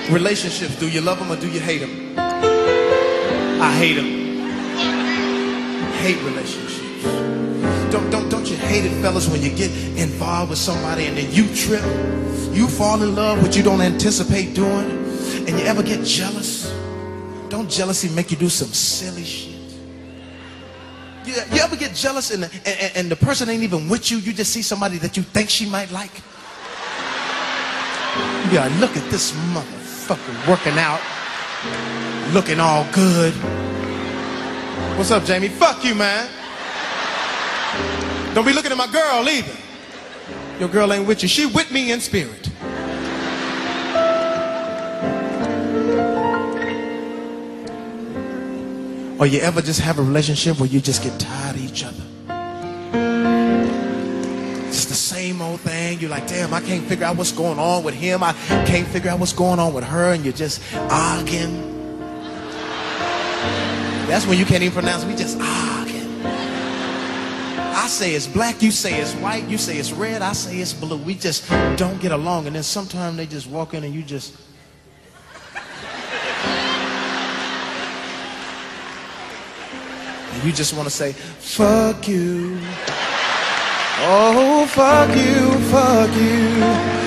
Relationships, do you love them or do you hate them? I hate them. Hate relationships. Don't you hate it, fellas, when you get involved with somebody and then you trip, you fall in love, what you don't anticipate doing, and you ever get jealous? Don't jealousy make you do some silly shit? You ever get jealous and the person ain't even with you, you just see somebody that you think she might like? Yeah, look at this motherfucker working out, looking all good. What's up, Jamie? Fuck you, man. Don't be looking at my girl either. Your girl ain't with you. She with me in spirit. Or you ever just have a relationship where you just get tired of each other? It's the same old thing. You're like, damn, I can't figure out what's going on with him. I can't figure out what's going on with her. And you're just arguing. That's when you can't even pronounce it. We just arguing. I say it's black, you say it's white, you say it's red, I say it's blue. We just don't get along. And then sometimes they just walk in and you just... and you just want to say, fuck you. Oh, fuck you, fuck you.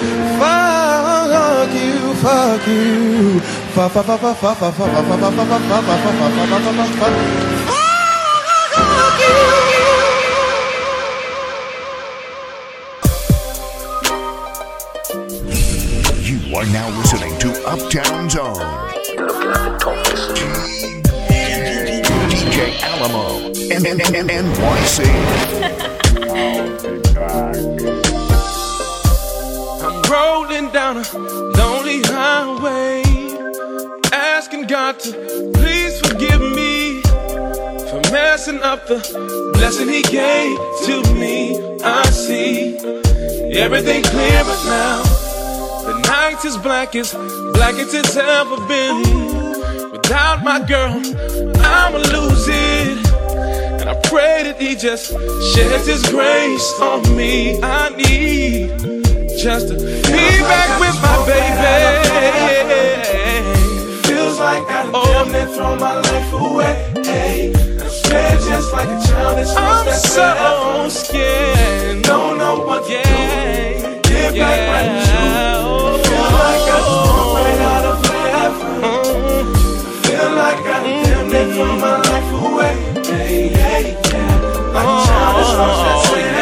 Fuck you, fuck you. Fuck, fuck, fuck, fuck, fuck, fuck, fuck, fuck, fuck, fuck, fuck, fuck, fuck, fuck you. You are now listening to Uptown Zone. Looking at the toughest. DJ Alamo and NYC. I'm rolling down a lonely highway, asking God to please forgive me for messing up the blessing He gave to me. I see everything clearer now. The night is black as it's ever been. Without my girl, I'ma lose it. And I pray that He just sheds His grace on me. I need just to be back with my baby. Feels like I damn near throw my life away. Hey, I'm scared just like a child. I'm so scared. Don't know what to do. Get back right with you. Feel like I just walked right out of heaven. Feel like I damn near throw my life away. Hey, hey, yeah. Like a child that's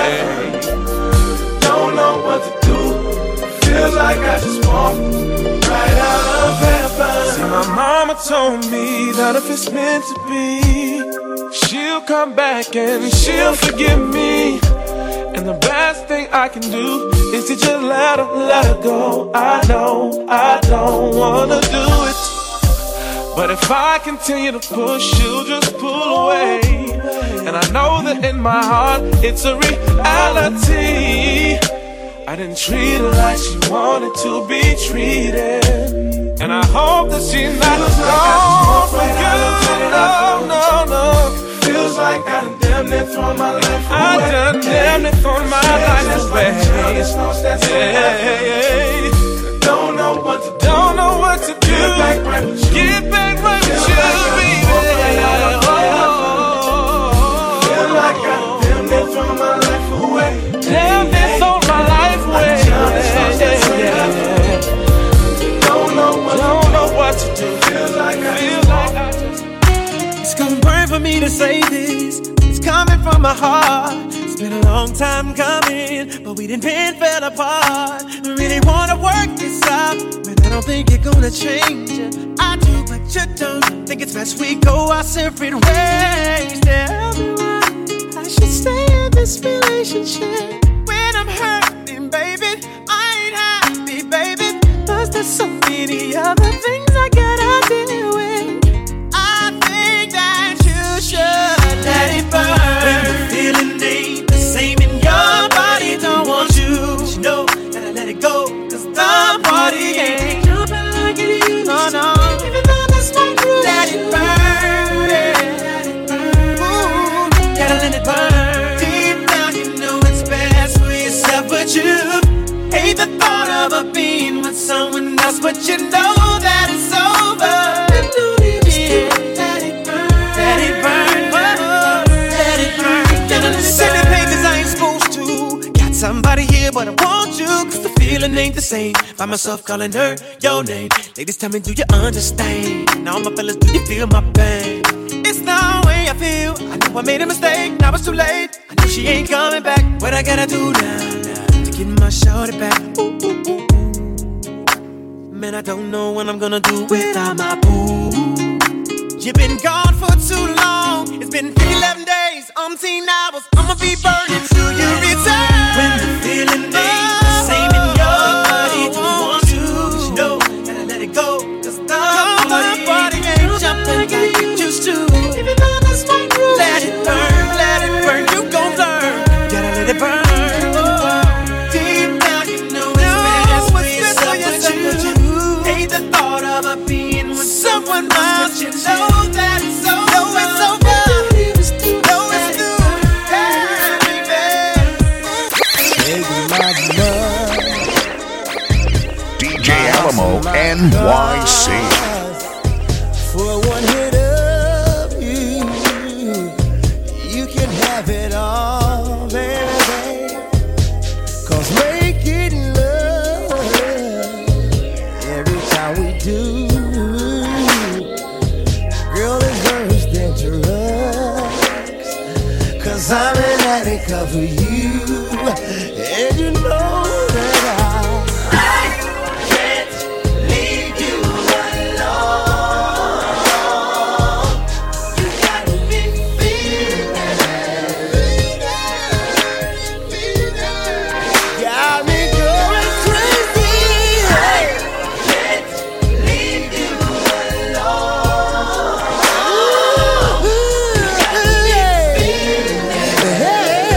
don't know what to do. Feels like I just walked right out of heaven. See, my mama told me that if it's meant to be, she'll come back and she'll forgive me. And the best thing I can do is to just let her go. I know I don't wanna do it, but if I continue to push, she'll just pull away. And I know that in my heart it's a reality. I didn't treat her like she wanted to be treated, and I hope that she's not gone for good. No. Feels like I done damn near thrown my life away. I done damn near thrown my life away. Don't know what to do. Get back right with you. Feel like I done damn near thrown my life away. Damn near thrown my life away. Don't know what to do. Feel like I just... It's gonna burn for me to say this. It's coming from my heart. It's been a long time coming, but we done fell apart. I really wanna work this out, but I don't think you're gonna change it. I do, but you don't. Think it's best we go our separate ways. Tell me why I should stay in this relationship when I'm hurting, baby. I ain't happy, baby. Plus there's so many other things I gotta deal with. I think that you should let it burn. When the feeling ain't the same in your body, don't want you. But you know, gotta let it go, cause the party ain't jumping like it used to. No. Even though that's not true, let it burn. Ooh, gotta let it burn. Deep down, you know it's best for yourself, but you hate the thought of being with someone else, but you know that insane. Find myself calling her your name. Ladies, tell me, do you understand? Now my fellas, do you feel my pain? It's the way I feel. I know I made a mistake, now it's too late. I know she ain't coming back. What I gotta do now to get my shorty back? Ooh, ooh, ooh, ooh. Man, I don't know what I'm gonna do without my boo. You've been gone for too long. It's been 11 days, 10 hours. I'ma be burning till you return. When the feeling ain't the same in your body, you want to, you know, gotta let it go. Cause the body ain't jumping like it used to. Even though that's my groove, let it burn, you gon' learn. Gotta let it burn. Deep down, you know it's best for yourself, but you hate the thought of her being with someone else. You know that it's over. Know it's over. Know it's through. DJ Alamo NYC. For one hit of you, you can have it all, baby. Cause making love every time we do, girl, is worse than drugs. Cause I'm an addict of you, and you know that I can't leave you alone. You got me feeling, got me going crazy. I can't leave you alone. You got me feeling.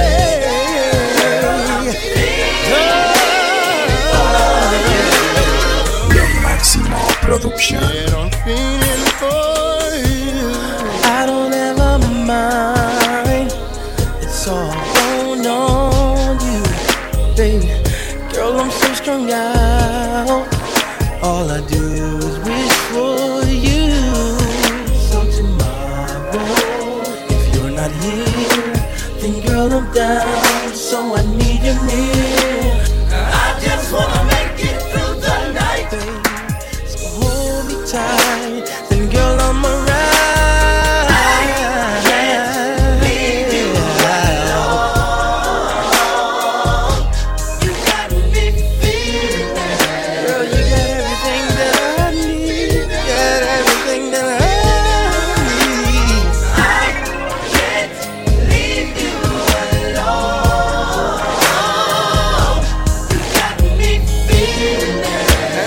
Production. I'm feeling for you. I don't ever mind. It's all going on you, baby. Girl, I'm so strung out. All I do is wish for you. So tomorrow, if you're not here, then girl, I'm down. So I need you near. I just wanna make it through the night, baby. Hold me tight, then girl, I'm alright. I can't leave you alone. You got me feeling that. Girl, you got everything that I need. Got everything that I need. I can't leave you alone. You got me feeling that.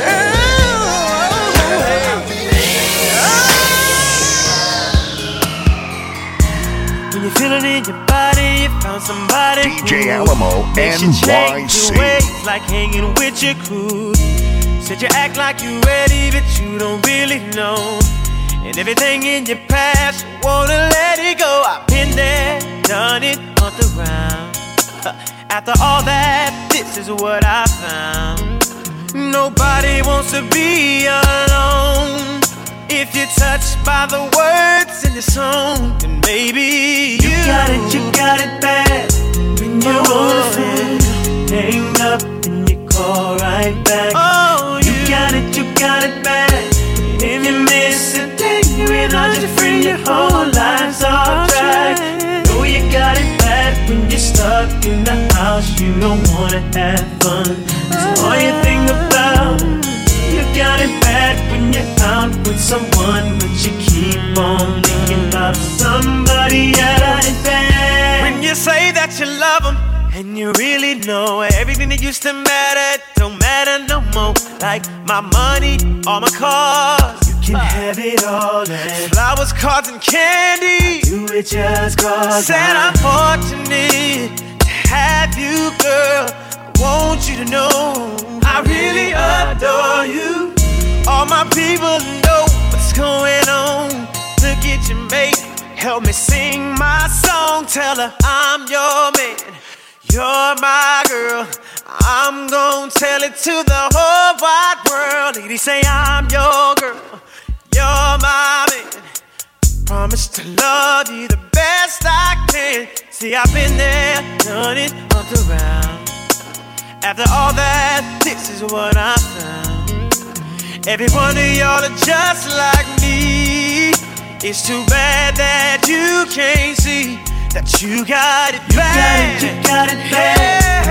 When you feel it in your body, you found somebody DJ who Alamo makes you change NYC. your ways, like hanging with your crew. Said you act like you ready, but you don't really know. And everything in your past, you wanna let it go. I've been there, done it, on the ground. After all that, this is what I found. Nobody wants to be alone. If you're touched by the words in the song, then maybe you got it bad. When you wanna feel, hang up and you call right back. Oh, you got it bad. If you miss a day without your friend, your whole life's off track. Know you got it bad when you're stuck in the house, you don't wanna have fun. That's all you think about. You got it bad when you're out with someone, but you keep on thinking about somebody else. When you say that you love them, and you really know everything that used to matter don't matter no more. Like my money, all my cars, you can have it all. And flowers, cards, and candy, do it just cause. Said I'm fortunate to have you, girl. I want you to know I really adore you. All my people know what's going on. Look at your mate, help me sing my song. Tell her I'm your man, you're my girl. I'm gonna tell it to the whole wide world. Ladies say I'm your girl, you're my man. Promise to love you the best I can. See, I've been there, done it, up around. After all that, this is what I found. Every one of y'all are just like me. It's too bad that you can't see that you got it bad. You got it bad.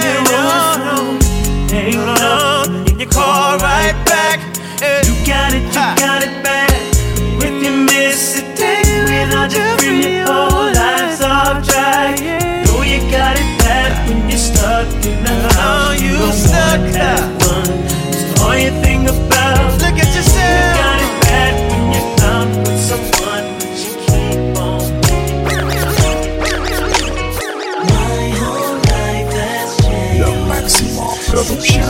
Hang on, in your car right back. You got it bad. If you miss a day without your friend, your whole life's off track. Know you got it bad when you're stuck in the house. You stuck that one. It's all you think about. Look at yourself. You got it bad when you're found with someone, but you keep on. My whole life has changed. The Maximum Production.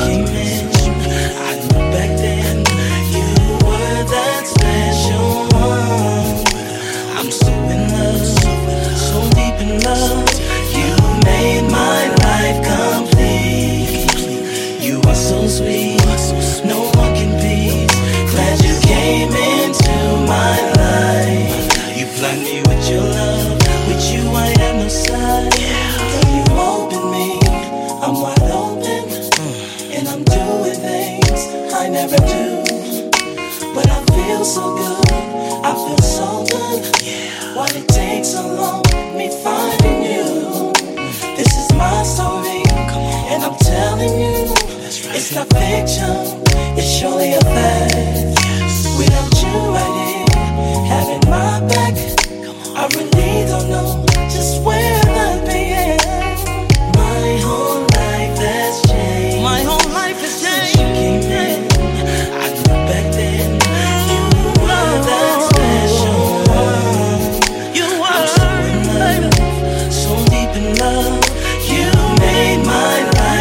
I knew back then you were that special one. I'm so in love, so deep in love. You made my life complete. You are so sweet, no one can beat. Glad you came into my life. You blind me with your love, with you I have no side. You open me, I'm wide open, and I'm doing things I never do. But I feel so good, I feel so good. Why it takes so long, me finding you? This is my story, and I'm telling you, it's not fiction, it's surely a fact. Without you right here, having my back, I really don't know just where I'd be at. My whole life has changed. My whole life has changed. Since you came in, I knew back then you were that special one. You were. I'm so in love, so deep in love. You made my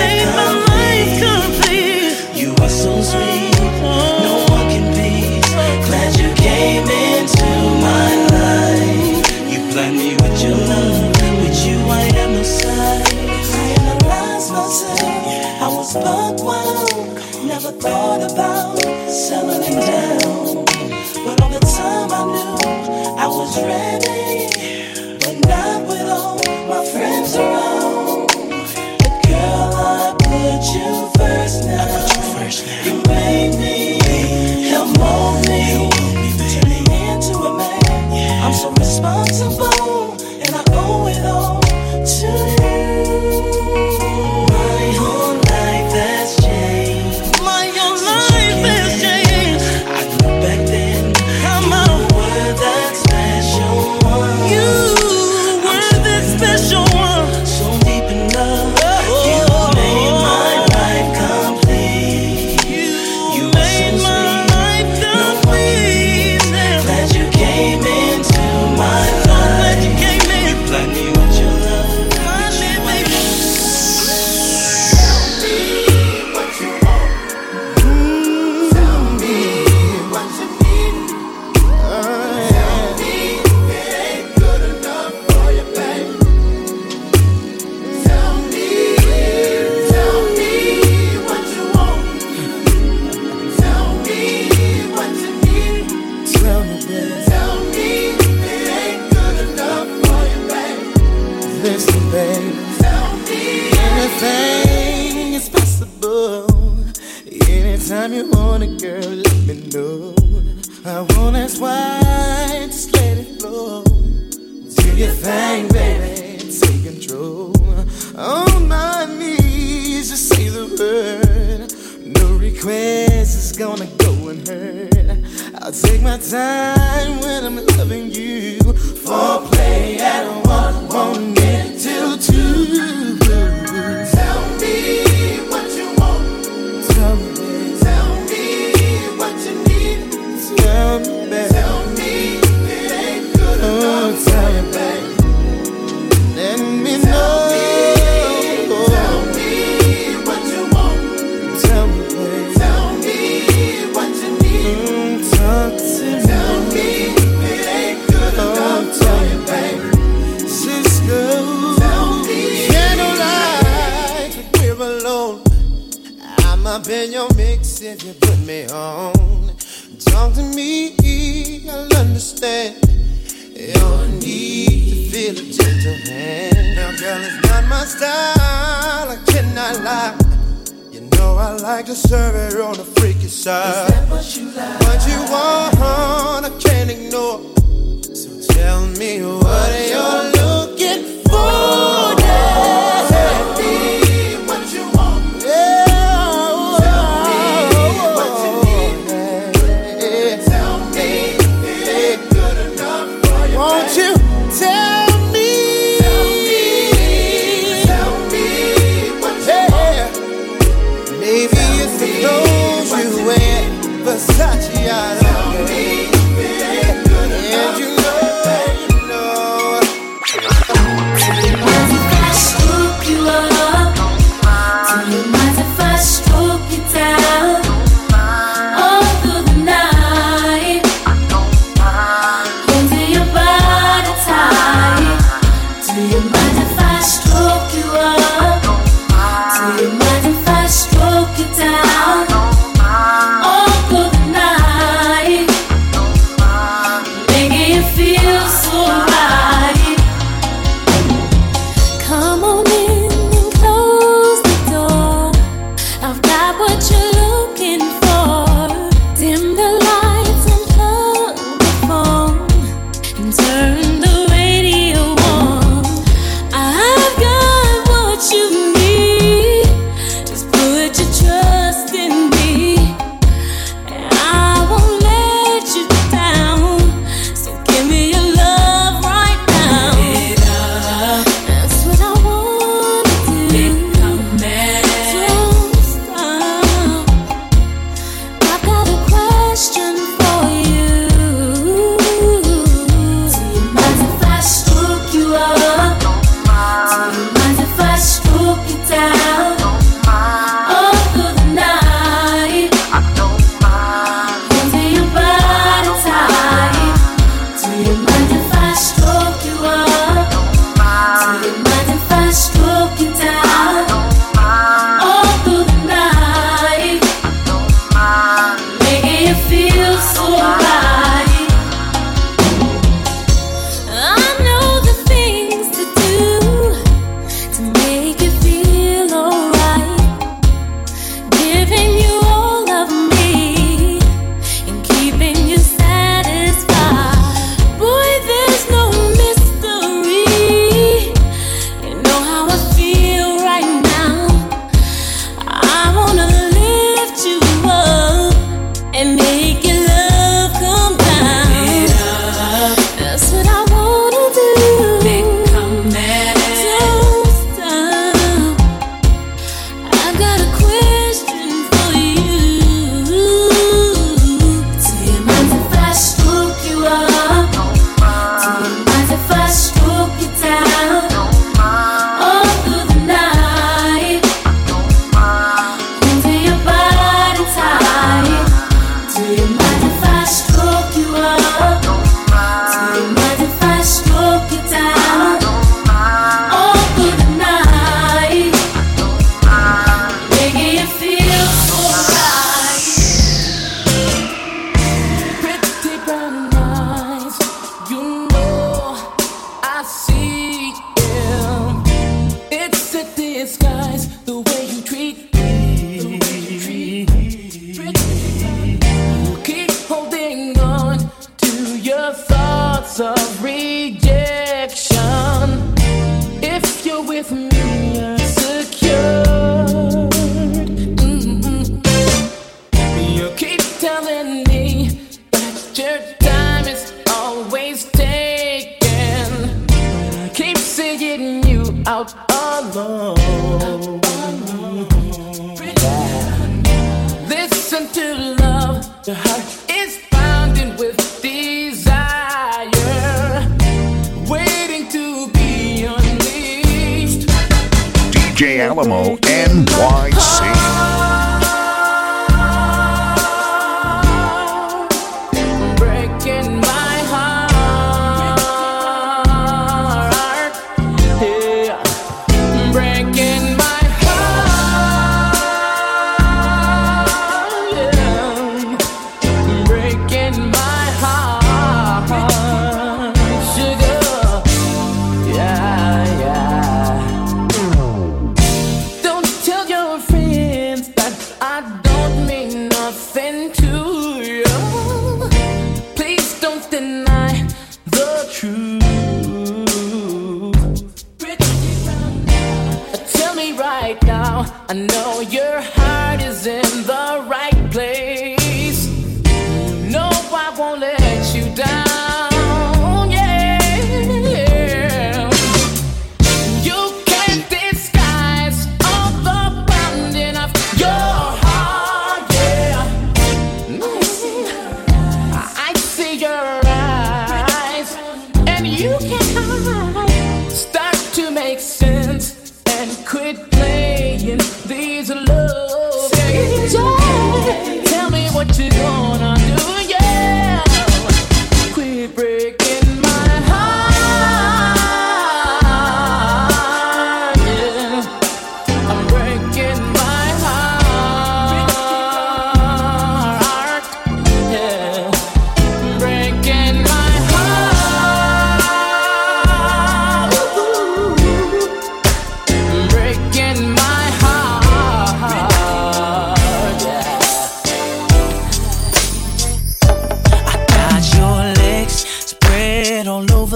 life complete. You are so sweet, no one can beat. Glad you came into my life. You blind me with your love, with you I have no side. I analyze myself, I was buck wild. Never thought about settling down, but all the time I knew I was ready, but not with all my friends around. But girl, I put you first now. You made me, help mold me, turn me into a man. I'm so responsible, and I owe it all to you. My whole life has changed. My whole life has changed. I knew back then you were that special one. You were that special one. So deep in love, you made my life complete. You made my life complete. Glad you came into my life. You blind me with your love. Listen, baby. Anything is possible. Anytime you want it, girl, let me know. I won't ask why, just let it flow. Do your thing, baby, take control. On my knees, just say the word. No request is gonna go unheard. I'll take my time when I'm loving you. Foreplay at 1, won't get till 2. Tell me what you want. Tell me. Tell me what you need. Tell me, baby. Tell me it ain't good enough. Tell me, baby. Let me know. Tell me what you want. Tell me, baby. Tell me what you need. Talk to me. Tell me it ain't good enough. Tell me, baby. Cisco. Up in your mix if you put me on. Talk to me, I'll understand your need to feel a gentle hand. Now, girl, it's not my style, I cannot lie. know I like to serve it on the freaky side. Is that what you like? What you want, I can't ignore. So tell me what you're looking for. Tell me what you want. Tell me what you need. Tell me it ain't good enough for you. Won't you tell me? Tell me what you want. Maybe it's the clothes you wear, Versace, I don't know. And you know. Stroke you up. Do you mind if I stroke you down? All through the night. Into your body tight. Do you mind if I stroke you up? Do you mind if I stroke you down? All through the night. Making you feel so right. Come on in and close the door. I've got what you're looking for. Dim the lights, unplug the phone, and turn the radio on. I've got what you need. Just put your trust in me, and I won't let you down. So give me your love right now. That's what I wanna do. Don't stop. I've got a question for you. Do you mind if I stroke you up? Do you mind if I stroke you down? All through the night. Into your body tight. Do you mind if I stroke you up? Do you mind if I stroke you down? All through the night. Making you feel so right. I know the things to do to make you feel alright. Giving you all of me and keeping you satisfied. Boy, there's no mystery. You know how I feel right now. I wanna lift you up and make your love come down. That's what I wanna do. Don't stop. I've got a question for you. Do you mind if I stroke you up? Do you mind if I stroke you down? All through the night. Into your body tight. Do you mind if I stroke you up? Do you mind if I stroke you down? All through the night. Making you feel so right. Pretty brown eyes, you know I see them. It's a disguise, the way you treat me. You keep holding on to your thoughts of rejection. If you're with me, you're secure. You keep telling me that your time is always taken, but I keep seeing you out alone. Listen to love, the heart is pounding with desire, waiting to be unleashed. DJ Alamo NYC. Breaking my heart, yeah. Breaking my heart, yeah. Breaking my heart, sugar, yeah, yeah. Don't tell your friends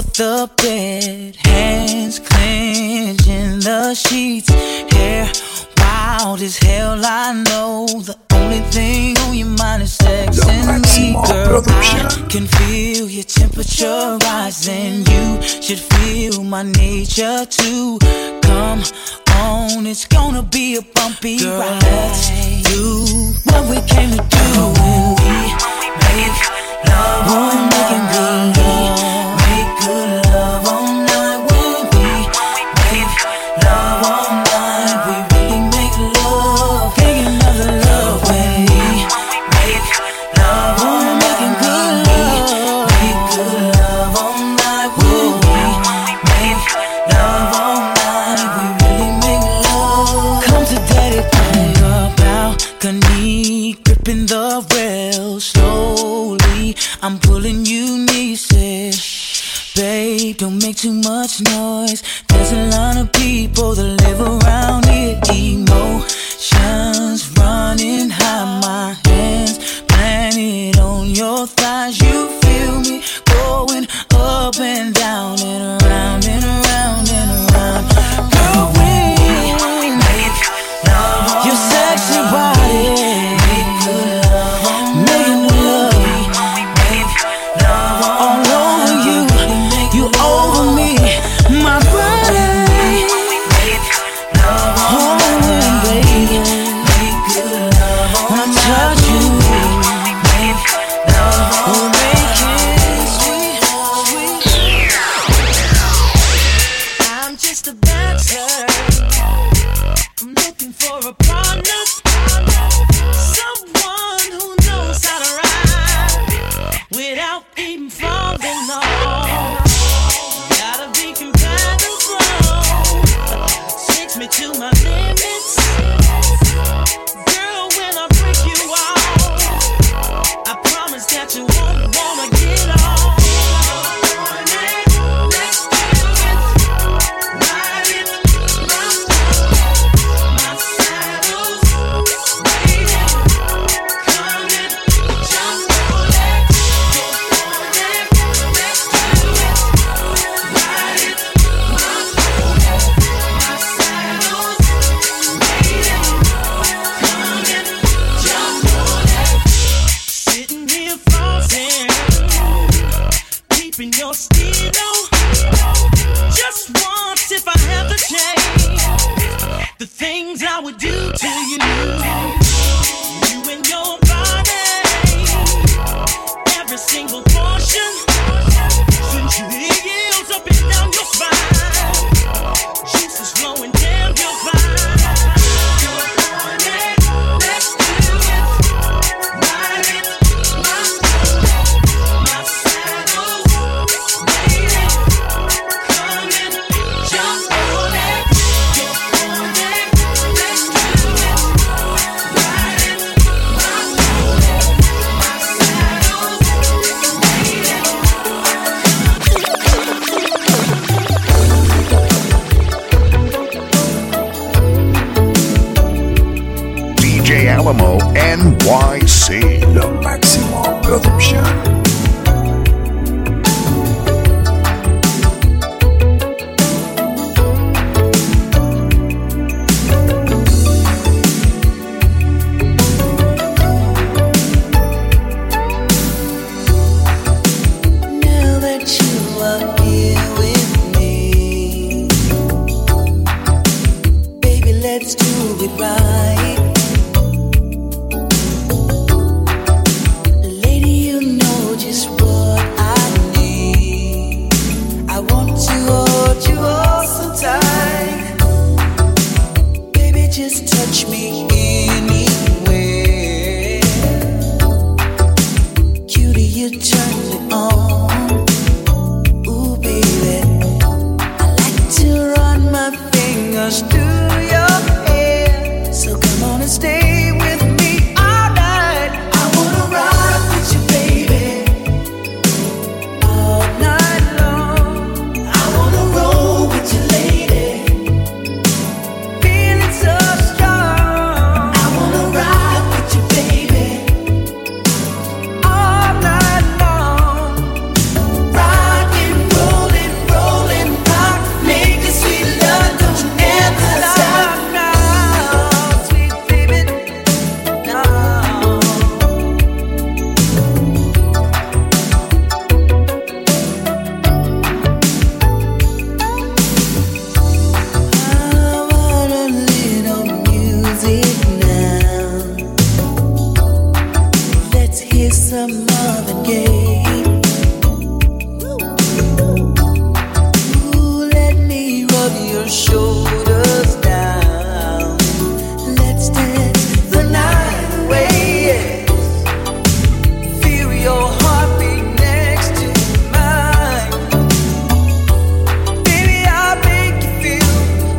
the bed, hands clenching the sheets, hair wild as hell. I know the only thing on your mind is sex and me, girl. I can feel your temperature rising. You should feel my nature too. Come on, it's gonna be a bumpy ride. Let's do what we came to do when we make love all night. Make good love all night when we make love all night. We really make love, making another love when we make love all night. Making good love, make good love all night when we make love all night. We really make love. Come to daddy on your balcony, gripping the rail slowly. I'm pulling you nieces. Babe, don't make too much noise. There's a lot of people that live around here. Emotions running high. My hands planted on your thighs. You feel me going up and down and around and around and around. Girl, we make love. Your sexy body. Make good love. Making love. Make love all over you. You over me, my body. Make love all night, baby. Make good love when I touch you. Make love all make it sweet, sweet. I'm just a bachelor. I'm looking for a partner, someone who knows how to ride without even falling off. Gotta be compatible. Takes me to my limits. Girl, when I break you off, I promise that you won't wanna get off. Let's do it. Ride it. My saddle's waiting. Come and jump on it. Go for it. Let's do it. Ride it. My saddle's some other game. Ooh, let me rub your shoulders down. Let's dance the night away. Feel your heartbeat next to mine. Baby, I'll make you feel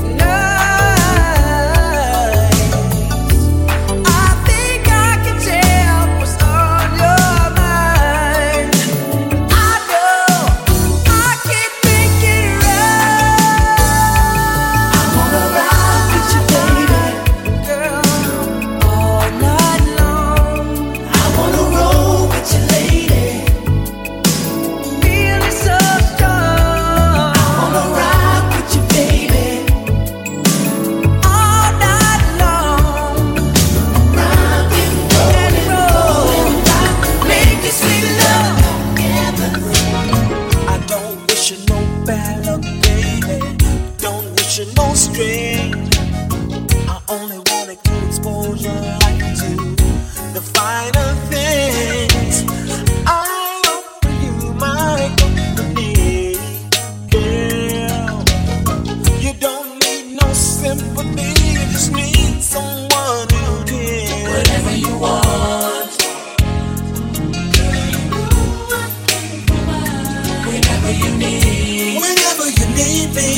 nice. I think I can tell what's on your mind. I know I can make it right. I wanna ride with you, baby, girl, all night long. I wanna roll with you, lady, feeling so strong. I wanna ride with you, baby, all night long. Rock and roll, make it sweet love together. I don't wish you no bad luck, baby. Don't wish you no strain. I only wanna get exposure like to the finer things. I offer you my company, girl. You don't need no sympathy, you just need someone who cares. Whatever you want, whenever you need me.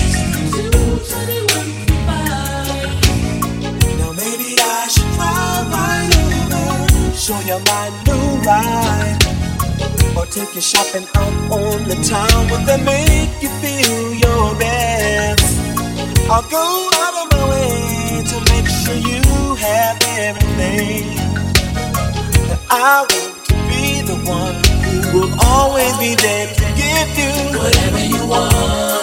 Now maybe I should drive right over, show you my new ride, or take you shopping out on the town where they make you feel your best. I'll go out of my way to make sure you have everything. That I want to be the one who will always be there to give you whatever you want.